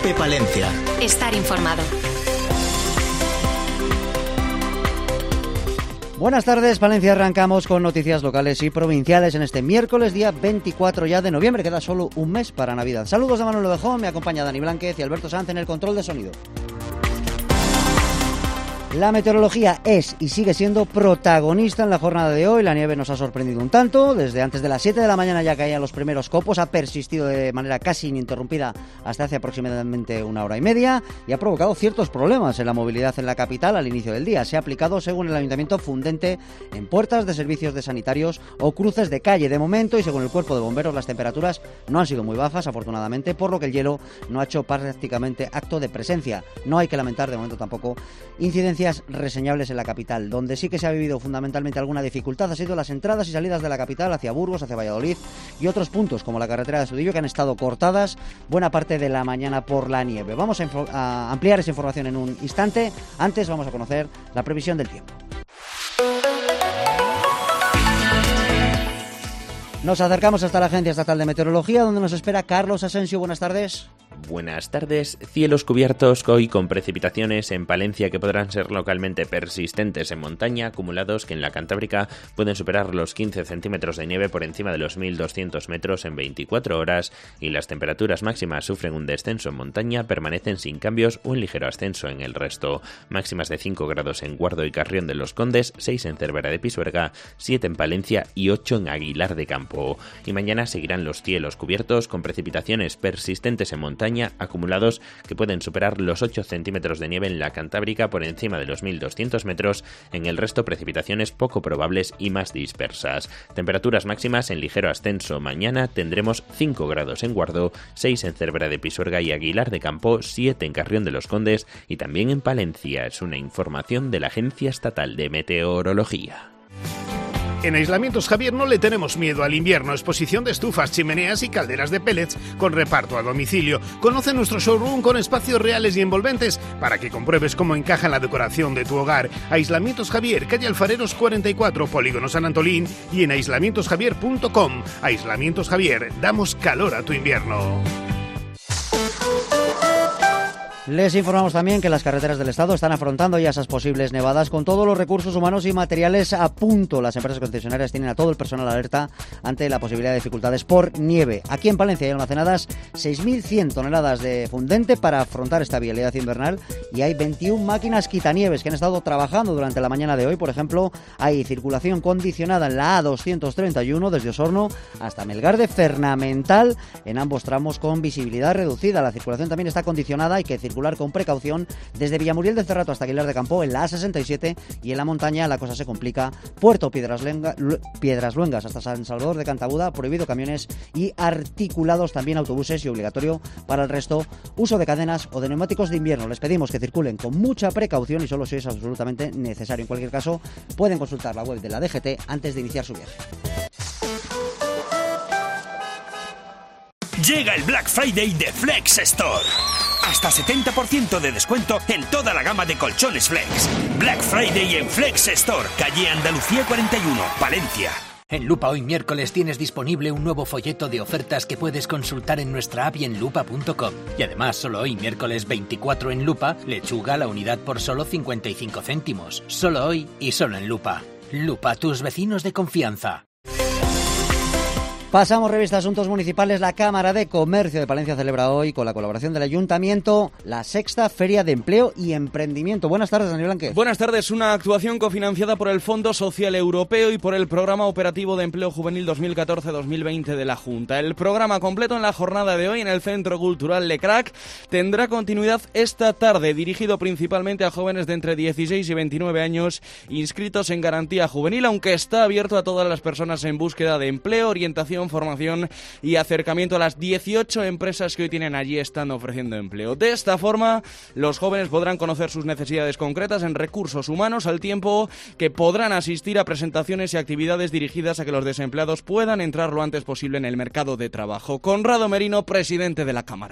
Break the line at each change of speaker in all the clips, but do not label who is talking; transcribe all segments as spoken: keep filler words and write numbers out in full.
Cope Palencia.
Estar informado.
Buenas tardes, Palencia. Arrancamos con noticias locales y provinciales en este miércoles, día veinticuatro ya de noviembre. Queda solo un mes para Navidad. Saludos de Manuel Ovejón, me acompaña Dani Blánquez y Alberto Sanz en el control de sonido. La meteorología es y sigue siendo protagonista en la jornada de hoy. La nieve nos ha sorprendido un tanto. Desde antes de las siete de la mañana ya caían los primeros copos. Ha persistido de manera casi ininterrumpida hasta hace aproximadamente una hora y media y ha provocado ciertos problemas en la movilidad en la capital al inicio del día. Se ha aplicado, según el Ayuntamiento, fundente en puertas de servicios de sanitarios o cruces de calle. De momento, y según el Cuerpo de Bomberos, las temperaturas no han sido muy bajas, afortunadamente, por lo que el hielo no ha hecho prácticamente acto de presencia. No hay que lamentar, de momento tampoco, incidencias reseñables en la capital. Donde sí que se ha vivido fundamentalmente alguna dificultad ha sido las entradas y salidas de la capital hacia Burgos, hacia Valladolid y otros puntos como la carretera de Sudillo, que han estado cortadas buena parte de la mañana por la nieve. Vamos a, info- a ampliar esa información en un instante. Antes vamos a conocer la previsión del tiempo. Nos acercamos hasta la Agencia Estatal de Meteorología, donde nos espera Carlos Asensio. Buenas tardes.
Buenas tardes. Cielos cubiertos hoy con precipitaciones en Palencia que podrán ser localmente persistentes en montaña, acumulados que en la Cantábrica pueden superar los quince centímetros de nieve por encima de los mil doscientos metros en veinticuatro horas, y las temperaturas máximas sufren un descenso en montaña, permanecen sin cambios o un ligero ascenso en el resto. Máximas de cinco grados en Guardo y Carrión de los Condes, seis en Cervera de Pisuerga, siete en Palencia y ocho en Aguilar de Campo. Y mañana seguirán los cielos cubiertos con precipitaciones persistentes en montaña, acumulados que pueden superar los ocho centímetros de nieve en la Cantábrica por encima de los mil doscientos metros, en el resto precipitaciones poco probables y más dispersas. Temperaturas máximas en ligero ascenso. Mañana tendremos cinco grados en Guardo, seis en Cervera de Pisuerga y Aguilar de Campo, siete en Carrión de los Condes y también en Palencia. Es una información de la Agencia Estatal de Meteorología.
En Aislamientos Javier no le tenemos miedo al invierno. Exposición de estufas, chimeneas y calderas de pellets con reparto a domicilio. Conoce nuestro showroom con espacios reales y envolventes para que compruebes cómo encaja en la decoración de tu hogar. Aislamientos Javier, calle Alfareros cuarenta y cuatro, Polígono San Antolín, y en aislamientos javier punto com. Aislamientos Javier, damos calor a tu invierno.
Les informamos también que las carreteras del Estado están afrontando ya esas posibles nevadas con todos los recursos humanos y materiales a punto. Las empresas concesionarias tienen a todo el personal alerta ante la posibilidad de dificultades por nieve. Aquí en Palencia hay almacenadas seis mil cien toneladas de fundente para afrontar esta vialidad invernal y hay veintiuna máquinas quitanieves que han estado trabajando durante la mañana de hoy. Por ejemplo, hay circulación condicionada en la A doscientos treinta y uno desde Osorno hasta Melgar de Fernamental en ambos tramos con visibilidad reducida. La circulación también está condicionada, hay que circular con precaución desde Villamuriel del Cerrato hasta Aguilar de Campo en la A sesenta y siete, y en la montaña la cosa se complica. Puerto Piedras, Lenga, Piedras Luengas hasta San Salvador de Cantabuda, prohibido camiones y articulados, también autobuses, y obligatorio para el resto uso de cadenas o de neumáticos de invierno. Les pedimos que circulen con mucha precaución y solo si es absolutamente necesario. En cualquier caso, pueden consultar la web de la D G T antes de iniciar su viaje.
Llega el Black Friday de Flex Store. Hasta setenta por ciento de descuento en toda la gama de colchones Flex. Black Friday en Flex Store, calle Andalucía cuarenta y uno, Palencia.
En Lupa hoy miércoles tienes disponible un nuevo folleto de ofertas que puedes consultar en nuestra app y en lupa punto com. Y además, solo hoy miércoles veinticuatro en Lupa, lechuga a la unidad por solo cincuenta y cinco céntimos. Solo hoy y solo en Lupa. Lupa, tus vecinos de confianza.
Pasamos revista a asuntos municipales. La Cámara de Comercio de Palencia celebra hoy, con la colaboración del Ayuntamiento, la sexta Feria de Empleo y Emprendimiento. Buenas tardes, Daniel Blánquez.
Buenas tardes. Una actuación cofinanciada por el Fondo Social Europeo y por el Programa Operativo de Empleo Juvenil dos mil catorce dos mil veinte de la Junta. El programa completo en la jornada de hoy en el Centro Cultural Lecrac tendrá continuidad esta tarde, dirigido principalmente a jóvenes de entre dieciséis y veintinueve años inscritos en Garantía Juvenil, aunque está abierto a todas las personas en búsqueda de empleo, orientación, formación y acercamiento a las dieciocho empresas que hoy tienen allí están ofreciendo empleo. De esta forma, los jóvenes podrán conocer sus necesidades concretas en recursos humanos, al tiempo que podrán asistir a presentaciones y actividades dirigidas a que los desempleados puedan entrar lo antes posible en el mercado de trabajo. Conrado Merino, presidente de la Cámara.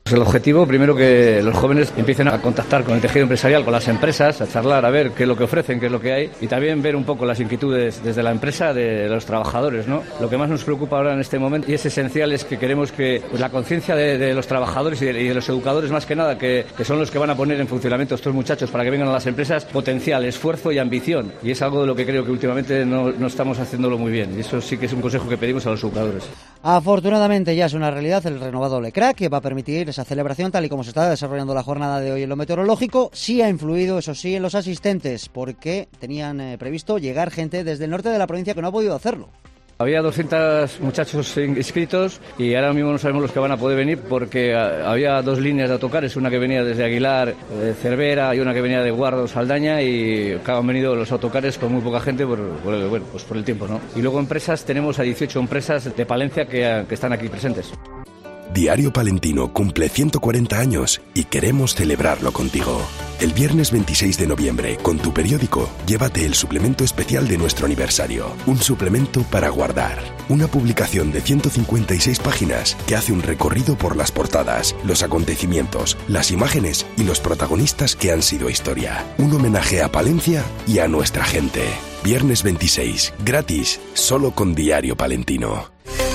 El objetivo, primero, que los jóvenes empiecen a contactar con el tejido empresarial, con las empresas, a charlar, a ver qué es lo que ofrecen, qué es lo que hay, y también ver un poco las inquietudes desde la empresa de los trabajadores, ¿no? Lo que más nos preocupa ahora en este momento y es esencial es que queremos que pues, la conciencia de, de los trabajadores y de, y de los educadores, más que nada, que, que son los que van a poner en funcionamiento a estos muchachos para que vengan a las empresas, potencial, esfuerzo y ambición. Y es algo de lo que creo que últimamente no, no estamos haciéndolo muy bien. Y eso sí que es un consejo que pedimos a los educadores.
Afortunadamente ya es una realidad el renovado Lecrac, que va a permitir esa celebración tal y como se está desarrollando la jornada de hoy en lo meteorológico. Sí ha influido, eso sí, en los asistentes, porque tenían eh, previsto llegar gente desde el norte de la provincia que no ha podido hacerlo.
Había doscientos muchachos inscritos y ahora mismo no sabemos los que van a poder venir porque había dos líneas de autocares, una que venía desde Aguilar, de Cervera, y una que venía de Guardo, Saldaña, y han venido los autocares con muy poca gente por, por, el, bueno, pues por el tiempo, ¿no? Y luego empresas, tenemos a dieciocho empresas de Palencia que, que están aquí presentes.
Diario Palentino cumple ciento cuarenta años y queremos celebrarlo contigo. El viernes veintiséis de noviembre, con tu periódico, llévate el suplemento especial de nuestro aniversario. Un suplemento para guardar. Una publicación de ciento cincuenta y seis páginas que hace un recorrido por las portadas, los acontecimientos, las imágenes y los protagonistas que han sido historia. Un homenaje a Palencia y a nuestra gente. Viernes veintiséis, gratis, solo con Diario Palentino.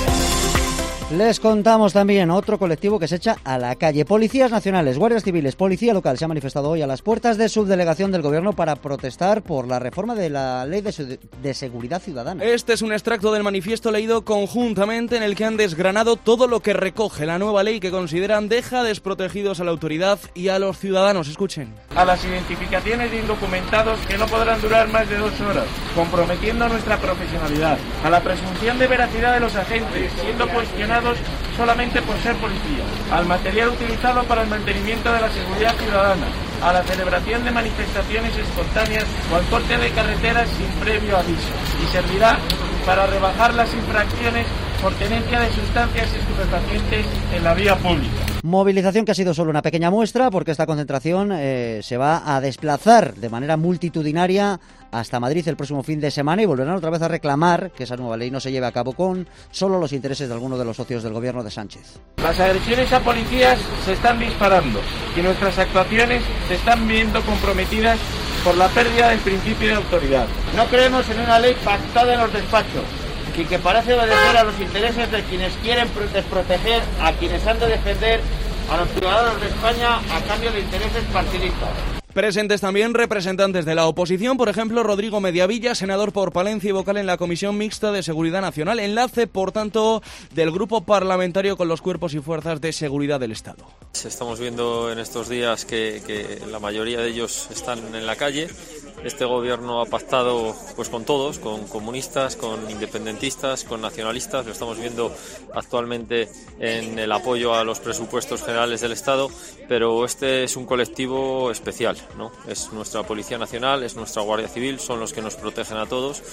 Les contamos también otro colectivo que se echa a la calle. Policías nacionales, guardias civiles, policía local se ha manifestado hoy a las puertas de subdelegación del Gobierno para protestar por la reforma de la Ley de, de Seguridad Ciudadana.
Este es un extracto del manifiesto leído conjuntamente en el que han desgranado todo lo que recoge la nueva ley que consideran deja desprotegidos a la autoridad y a los ciudadanos. Escuchen.
A las identificaciones de indocumentados que no podrán durar más de dos horas, comprometiendo nuestra profesionalidad. A la presunción de veracidad de los agentes, siendo cuestionados solamente por ser policía, al material utilizado para el mantenimiento de la seguridad ciudadana, a la celebración de manifestaciones espontáneas o al corte de carreteras sin previo aviso, y servirá para rebajar las infracciones por tenencia de sustancias estupefacientes en la vía pública.
Movilización que ha sido solo una pequeña muestra, porque esta concentración eh, se va a desplazar de manera multitudinaria hasta Madrid el próximo fin de semana y volverán otra vez a reclamar que esa nueva ley no se lleve a cabo con solo los intereses de algunos de los socios del gobierno de Sánchez.
Las agresiones a policías se están disparando y nuestras actuaciones se están viendo comprometidas por la pérdida del principio de autoridad. No creemos en una ley pactada en los despachos y que parece obedecer a los intereses de quienes quieren desproteger a quienes han de defender a los ciudadanos de España a cambio de intereses partidistas.
Presentes también representantes de la oposición, por ejemplo, Rodrigo Mediavilla, senador por Palencia y vocal en la Comisión Mixta de Seguridad Nacional, enlace, por tanto, del grupo parlamentario con los cuerpos y fuerzas de seguridad del Estado.
Estamos viendo en estos días que, que la mayoría de ellos están en la calle. Este gobierno ha pactado pues con todos, con comunistas, con independentistas, con nacionalistas. Lo estamos viendo actualmente en el apoyo a los presupuestos generales del Estado, pero este es un colectivo especial, ¿no? Es nuestra Policía Nacional, es nuestra Guardia Civil, son los que nos protegen a todos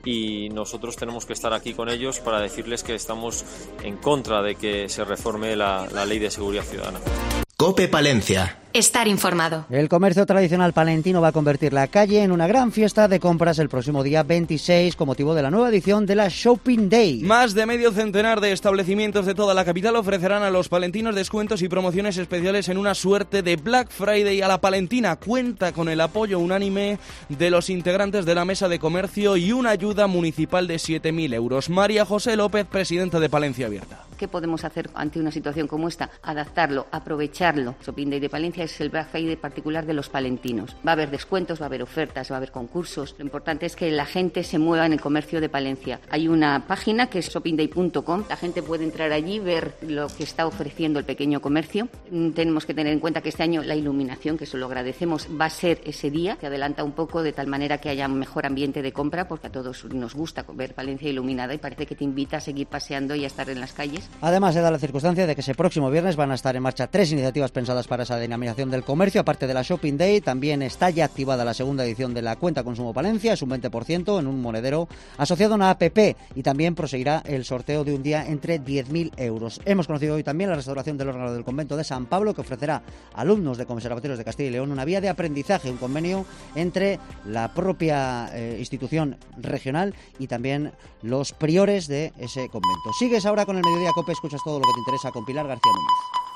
y nosotros tenemos que estar aquí con ellos para decirles que estamos en contra de que se reforme la, la Ley de Seguridad Ciudadana.
COPE Palencia.
Estar informado.
El comercio tradicional palentino va a convertir la calle en una gran fiesta de compras el próximo día veintiséis con motivo de la nueva edición de la Shopping Day.
Más de medio centenar de establecimientos de toda la capital ofrecerán a los palentinos descuentos y promociones especiales en una suerte de Black Friday a la palentina. Cuenta con el apoyo unánime de los integrantes de la Mesa de Comercio y una ayuda municipal de siete mil euros. María José López, presidenta de Palencia Abierta.
¿Qué podemos hacer ante una situación como esta? Adaptarlo, aprovecharlo. Shopping Day de Palencia es el Black Friday particular de los palentinos. Va a haber descuentos, va a haber ofertas, va a haber concursos. Lo importante es que la gente se mueva en el comercio de Palencia. Hay una página que es shopping day punto com. La gente puede entrar allí, ver lo que está ofreciendo el pequeño comercio. Tenemos que tener en cuenta que este año la iluminación, que eso lo agradecemos, va a ser ese día, que adelanta un poco de tal manera que haya un mejor ambiente de compra, porque a todos nos gusta ver Palencia iluminada y parece que te invita a seguir paseando y a estar en las calles.
Además, se da la circunstancia de que ese próximo viernes van a estar en marcha tres iniciativas pensadas para esa denominación del comercio. Aparte de la Shopping Day, también está ya activada la segunda edición de la Cuenta Consumo Palencia, es un veinte por ciento en un monedero asociado a una app, y también proseguirá el sorteo de un día entre diez mil euros. Hemos conocido hoy también la restauración del órgano del convento de San Pablo, que ofrecerá a alumnos de conservatorios de Castilla y León una vía de aprendizaje, un convenio entre la propia eh, institución regional y también los priores de ese convento. Sigues ahora con el Mediodía COPE, escuchas todo lo que te interesa con Pilar García Núñez.